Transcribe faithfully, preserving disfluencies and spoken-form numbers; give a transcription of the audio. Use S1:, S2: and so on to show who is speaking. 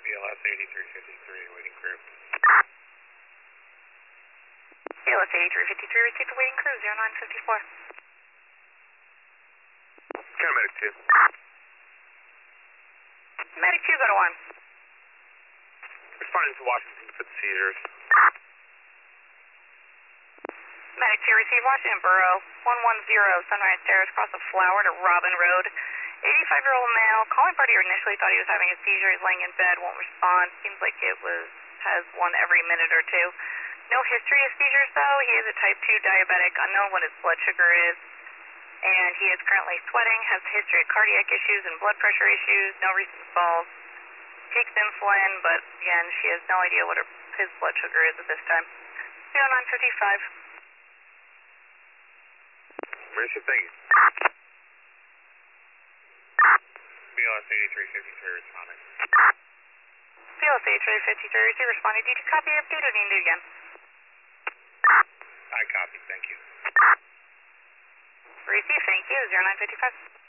S1: B L S eighty-three fifty-three, waiting crew.
S2: B L S eighty-three fifty-three, received a waiting crew, zero nine fifty-four.
S1: Medic two.
S2: Medic two, go to one.
S1: Responding to Washington for the seizures.
S2: Medic two, receive Washington Borough, one one zero, Sunrise Terrace, across the Flower to Robin Road. eighty-five-year-old male, calling party initially thought he was having a seizure, he's laying in bed, won't respond, seems like it was, has one every minute or two. No history of seizures though, he is a type two diabetic, unknown what his blood sugar is, and he is currently sweating, has a history of cardiac issues and blood pressure issues, no recent falls, takes insulin, but again, she has no idea what her, his blood sugar is at this time. zero nine fifty-five.
S1: Mercy, thank you. B L S eighty-three fifty-three responding.
S2: B L S eighty-three fifty-three, receive responding. Did you copy update or need to do again?
S1: I copy, thank you.
S2: Receive, thank you, zero nine fifty-five.